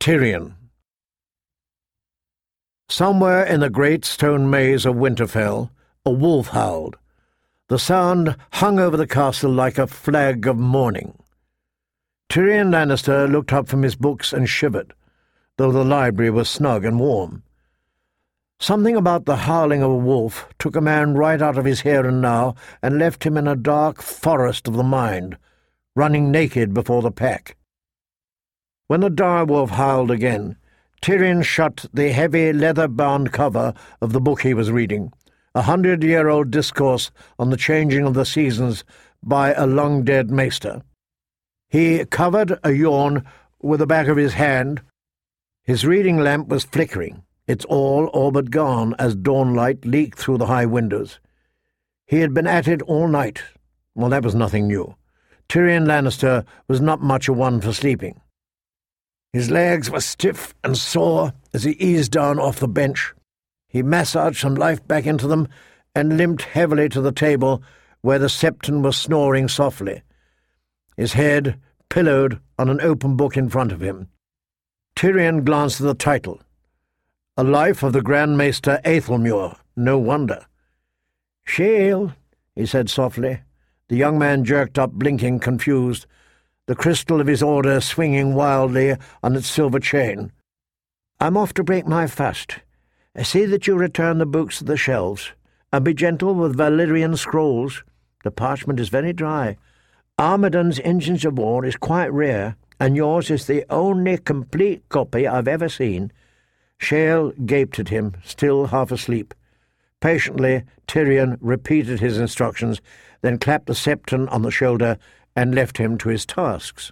Tyrion. Somewhere in the great stone maze of Winterfell, a wolf howled. The sound hung over the castle like a flag of mourning. Tyrion Lannister looked up from his books and shivered, though the library was snug and warm. Something about the howling of a wolf took a man right out of his here and now and left him in a dark forest of the mind, running naked before the pack. When the direwolf howled again, Tyrion shut the heavy leather-bound cover of the book he was reading, 100-year-old discourse on the changing of the seasons by a long-dead maester. He covered a yawn with the back of his hand. His reading lamp was flickering, its all but gone as dawnlight leaked through the high windows. He had been at it all night. Well, that was nothing new. Tyrion Lannister was not much a one for sleeping. His legs were stiff and sore as he eased down off the bench. He massaged some life back into them and limped heavily to the table where the Septon was snoring softly, his head pillowed on an open book in front of him. Tyrion glanced at the title. A Life of the Grand Maester Aethelmuir. No wonder. "Shale," he said softly. The young man jerked up, blinking, confused, the crystal of his order swinging wildly on its silver chain. "I'm off to break my fast. See that you return the books to the shelves, and be gentle with Valyrian scrolls. The parchment is very dry. Armadan's Engines of War is quite rare, and yours is the only complete copy I've ever seen." Shale gaped at him, still half asleep. Patiently, Tyrion repeated his instructions, then clapped the Septon on the shoulder and left him to his tasks.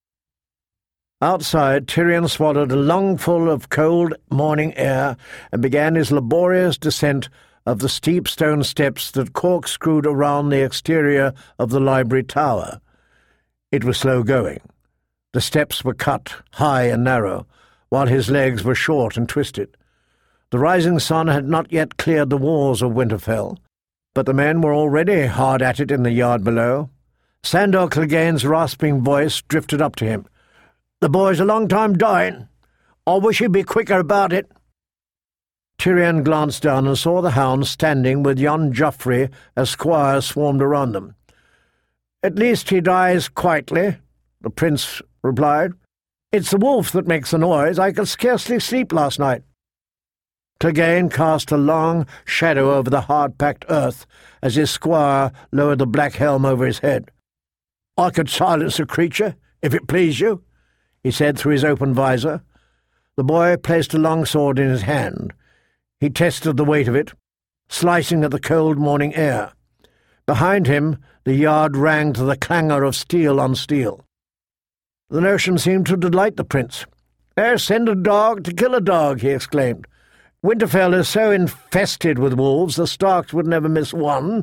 Outside, Tyrion swallowed a lungful of cold morning air and began his laborious descent of the steep stone steps that corkscrewed around the exterior of the library tower. It was slow going. The steps were cut, high and narrow, while his legs were short and twisted. The rising sun had not yet cleared the walls of Winterfell, but the men were already hard at it in the yard below. Sandor Clegane's rasping voice drifted up to him. "The boy's a long time dying. I wish he'd be quicker about it." Tyrion glanced down and saw the hounds standing with young Joffrey as squires swarmed around them. "At least he dies quietly," the prince replied. "It's the wolf that makes the noise. I could scarcely sleep last night." Clegane cast a long shadow over the hard-packed earth as his squire lowered the black helm over his head. "I could silence the creature, if it please you," he said through his open visor. The boy placed a long sword in his hand. He tested the weight of it, slicing at the cold morning air. Behind him, the yard rang to the clangor of steel on steel. The notion seemed to delight the prince. "Send a dog to kill a dog," he exclaimed. "Winterfell is so infested with wolves, the Starks would never miss one."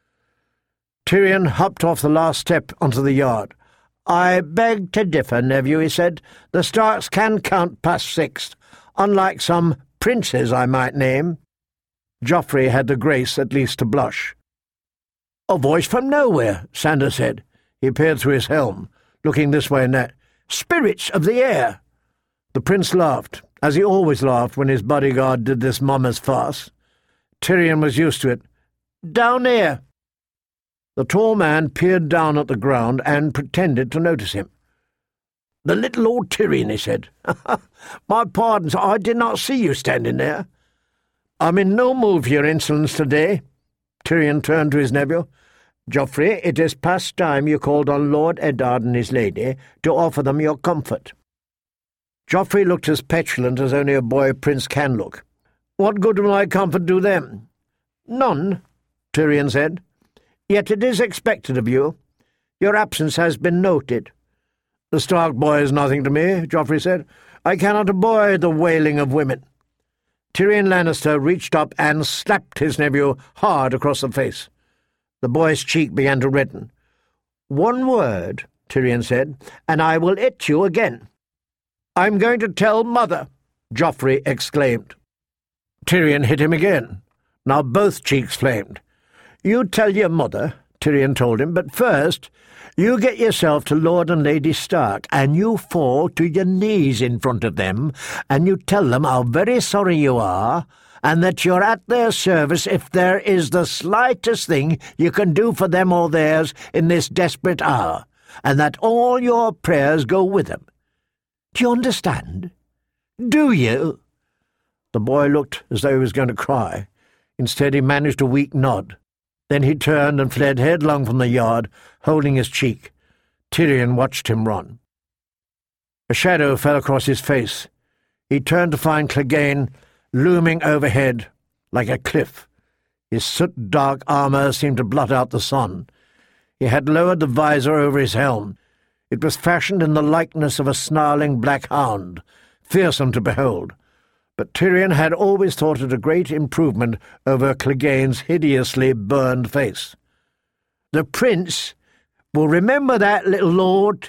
Tyrion hopped off the last step onto the yard. "I beg to differ, nephew," he said. "The Starks can count past 6, unlike some princes I might name." Joffrey had the grace at least to blush. "A voice from nowhere," Sandor said. He peered through his helm, looking this way and that. "Spirits of the air." The prince laughed, as he always laughed when his bodyguard did this mummers farce. Tyrion was used to it. "Down there." The tall man peered down at the ground and pretended to notice him. "The little old Tyrion," he said. "My pardons, I did not see you standing there." "I'm in no mood for your insolence today." Tyrion turned to his nephew. "Joffrey, it is past time you called on Lord Eddard and his lady to offer them your comfort." Joffrey looked as petulant as only a boy prince can look. "What good will my comfort do them?" "None," Tyrion said. "Yet it is expected of you. Your absence has been noted." "The Stark boy is nothing to me," Joffrey said. "I cannot abide the wailing of women." Tyrion Lannister reached up and slapped his nephew hard across the face. The boy's cheek began to redden. "One word," Tyrion said, "and I will hit you again." "I'm going to tell Mother," Joffrey exclaimed. Tyrion hit him again. Now both cheeks flamed. "You tell your mother," Tyrion told him, "but first You get yourself to Lord and Lady Stark, and you fall to your knees in front of them, and you tell them how very sorry you are, and that you're at their service if there is the slightest thing you can do for them or theirs in this desperate hour, and that all your prayers go with them. Do you understand? Do you?" The boy looked as though he was going to cry. Instead, he managed a weak nod. Then he turned and fled headlong from the yard, holding his cheek. Tyrion watched him run. A shadow fell across his face. He turned to find Clegane looming overhead like a cliff. His soot-dark armour seemed to blot out the sun. He had lowered the visor over his helm. It was fashioned in the likeness of a snarling black hound, fearsome to behold. But Tyrion had always thought it a great improvement over Clegane's hideously burned face. "The prince will remember that, little lord."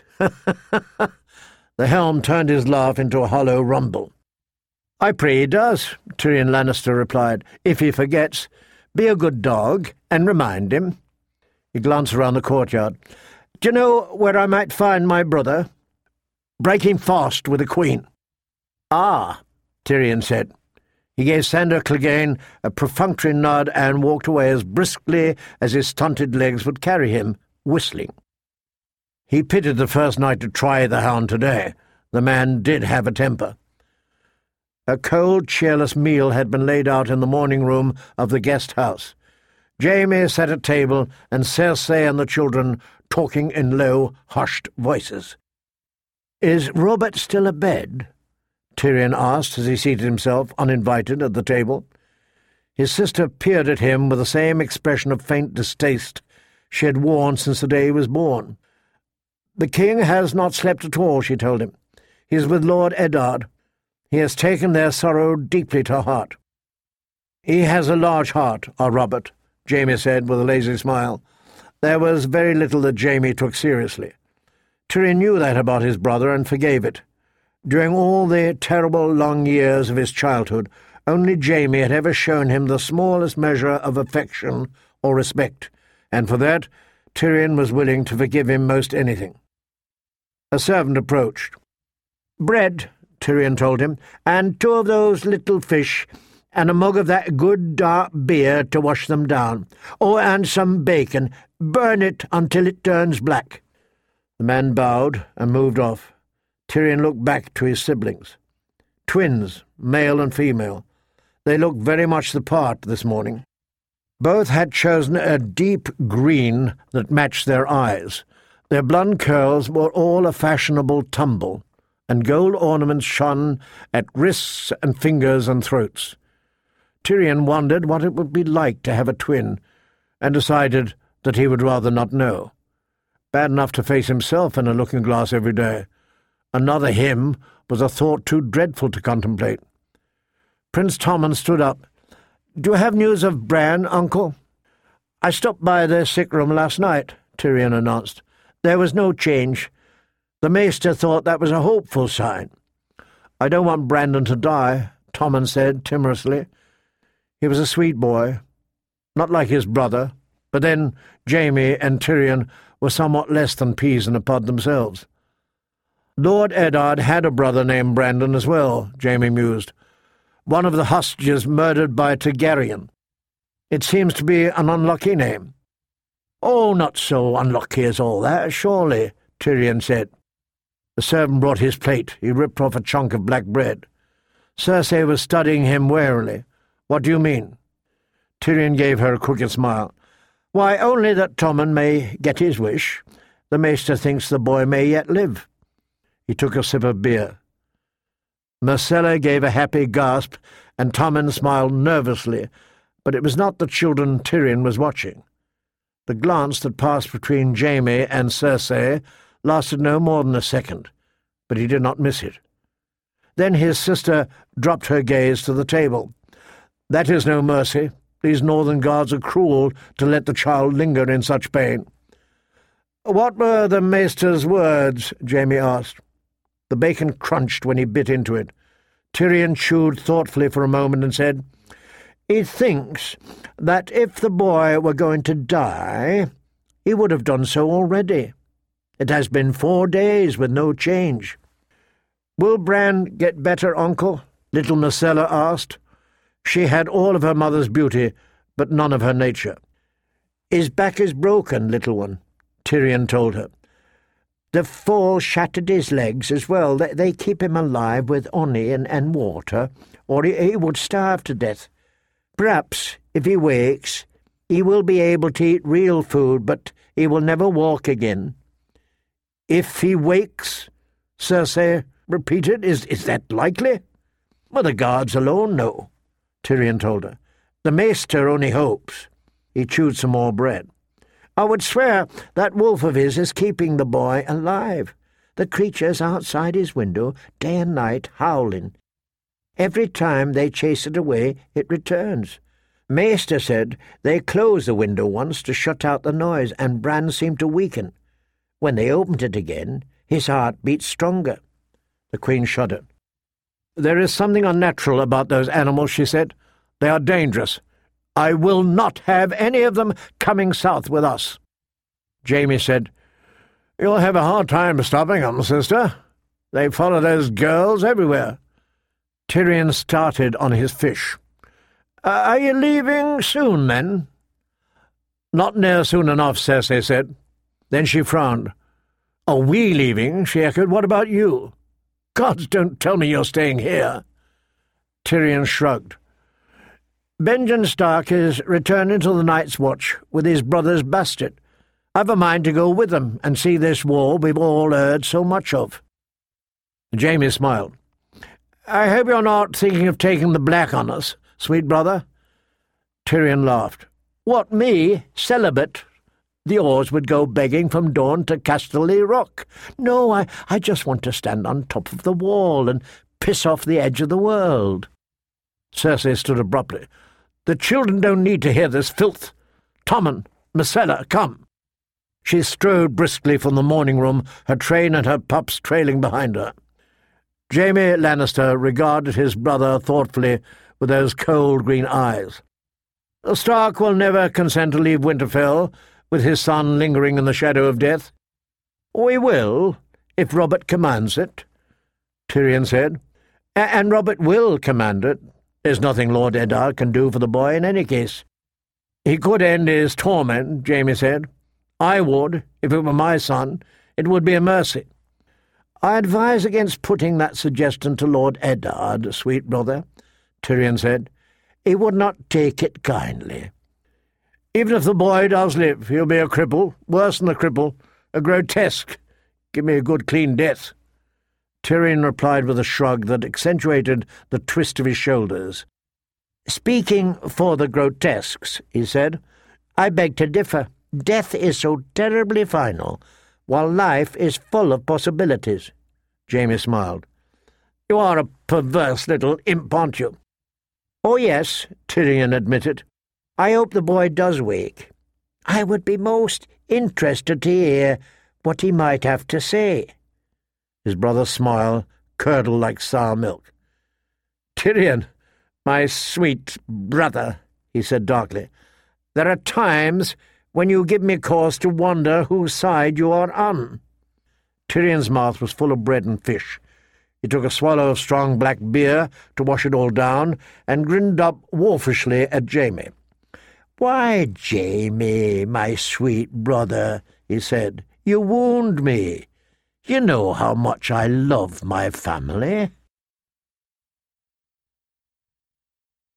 The helm turned his laugh into a hollow rumble. "I pray he does," Tyrion Lannister replied. "If he forgets, be a good dog and remind him." He glanced around the courtyard. "Do you know where I might find my brother?" "Breaking fast with the Queen." "Ah," Tyrion said. He gave Sandor Clegane a perfunctory nod and walked away as briskly as his stunted legs would carry him, whistling. He pitied the first knight to try the hound today. The man did have a temper. A cold, cheerless meal had been laid out in the morning room of the guest house. Jaime sat at table, and Cersei and the children talking in low, hushed voices. "Is Robert still abed?" Tyrion asked as he seated himself, uninvited, at the table. His sister peered at him with the same expression of faint distaste she had worn since the day he was born. "The king has not slept at all," she told him. "He is with Lord Eddard. He has taken their sorrow deeply to heart." "He has a large heart, our Robert," Jaime said with a lazy smile. There was very little that Jaime took seriously. Tyrion knew that about his brother and forgave it. During all the terrible long years of his childhood, only Jaime had ever shown him the smallest measure of affection or respect, and for that Tyrion was willing to forgive him most anything. A servant approached. "Bread," Tyrion told him, "and 2 of those little fish, and a mug of that good dark beer to wash them down. Oh, and some bacon. Burn it until it turns black." The man bowed and moved off. Tyrion looked back to his siblings. Twins, male and female. They looked very much the part this morning. Both had chosen a deep green that matched their eyes. Their blond curls were all a fashionable tumble, and gold ornaments shone at wrists and fingers and throats. Tyrion wondered what it would be like to have a twin, and decided that he would rather not know. Bad enough to face himself in a looking-glass every day. Another him was a thought too dreadful to contemplate. Prince Tommen stood up. "Do you have news of Bran, uncle?" "I stopped by their sick room last night," Tyrion announced. "There was no change. The maester thought that was a hopeful sign." "I don't want Brandon to die," Tommen said timorously. He was a sweet boy, not like his brother, but then Jaime and Tyrion were somewhat less than peas in a pod themselves. "Lord Eddard had a brother named Brandon as well," Jaime mused. "One of the hostages murdered by Targaryen. It seems to be an unlucky name." "Oh, not so unlucky as all that, surely," Tyrion said. The servant brought his plate. He ripped off a chunk of black bread. Cersei was studying him warily. "What do you mean?" Tyrion gave her a crooked smile. "Why, only that Tommen may get his wish. The maester thinks the boy may yet live." He took a sip of beer. Myrcella gave a happy gasp, and Tommen smiled nervously, but it was not the children Tyrion was watching. The glance that passed between Jaime and Cersei lasted no more than a second, but he did not miss it. Then his sister dropped her gaze to the table. "That is no mercy. These northern guards are cruel to let the child linger in such pain." "What were the maester's words?" Jaime asked. The bacon crunched when he bit into it. Tyrion chewed thoughtfully for a moment and said, "He thinks that if the boy were going to die, he would have done so already." It has been 4 days with no change." "Will Bran get better, uncle?" little Myrcella asked. She had all of her mother's beauty, but none of her nature. "His back is broken, little one," Tyrion told her. "The fall shattered his legs as well. They keep him alive with honey and water, or he would starve to death. Perhaps, if he wakes, he will be able to eat real food, but he will never walk again." "If he wakes?" Cersei repeated. Is that likely?" "Well, the guards alone know," Tyrion told her. "The maester only hopes." He chewed some more bread. "I would swear that wolf of his is keeping the boy alive. The creature's outside his window, day and night, howling. Every time they chase it away, it returns. Maester said they closed the window once to shut out the noise, and Bran seemed to weaken. When they opened it again, his heart beat stronger." The Queen shuddered. "There is something unnatural about those animals," she said. "They are dangerous. I will not have any of them coming south with us." Jaime said, "You'll have a hard time stopping them, sister. They follow those girls everywhere." Tyrion started on his fish. "Are you leaving soon, then?" "Not near soon enough," Cersei said. Then she frowned. "Are we leaving?" she echoed. "What about you?" "Gods, don't tell me you're staying here." Tyrion shrugged. "Benjen Stark is returning to the Night's Watch with his brother's bastard. I've a mind to go with them and see this war we've all heard so much of." Jaime smiled. "I hope you're not thinking of taking the black on us, sweet brother." Tyrion laughed. "What, me? Celibate? The oars would go begging from Dorne to Casterly Rock. No, I just want to stand on top of the wall and piss off the edge of the world." Cersei stood abruptly. "The children don't need to hear this filth. Tommen, Myrcella, come." She strode briskly from the morning room, her train and her pups trailing behind her. Jaime Lannister regarded his brother thoughtfully with those cold green eyes. "Stark will never consent to leave Winterfell, with his son lingering in the shadow of death." "We will, if Robert commands it," Tyrion said. "And Robert will command it. There's nothing Lord Eddard can do for the boy in any case." "He could end his torment," Jaime said. "I would, if it were my son. It would be a mercy." "I advise against putting that suggestion to Lord Eddard, sweet brother," Tyrion said. "He would not take it kindly. Even if the boy does live, he'll be a cripple, worse than a cripple, a grotesque. Give me a good clean death." Tyrion replied with a shrug that accentuated the twist of his shoulders. "Speaking for the grotesques," he said, "I beg to differ. Death is so terribly final, while life is full of possibilities." Jaime smiled. "You are a perverse little imp, aren't you?" "Oh, yes," Tyrion admitted. "I hope the boy does wake. I would be most interested to hear what he might have to say." His brother's smile curdled like sour milk. "Tyrion, my sweet brother," he said darkly, "there are times when you give me cause to wonder whose side you are on." Tyrion's mouth was full of bread and fish. He took a swallow of strong black beer to wash it all down, and grinned up wolfishly at Jaime. "Why, Jaime, my sweet brother," he said, "you wound me. You know how much I love my family."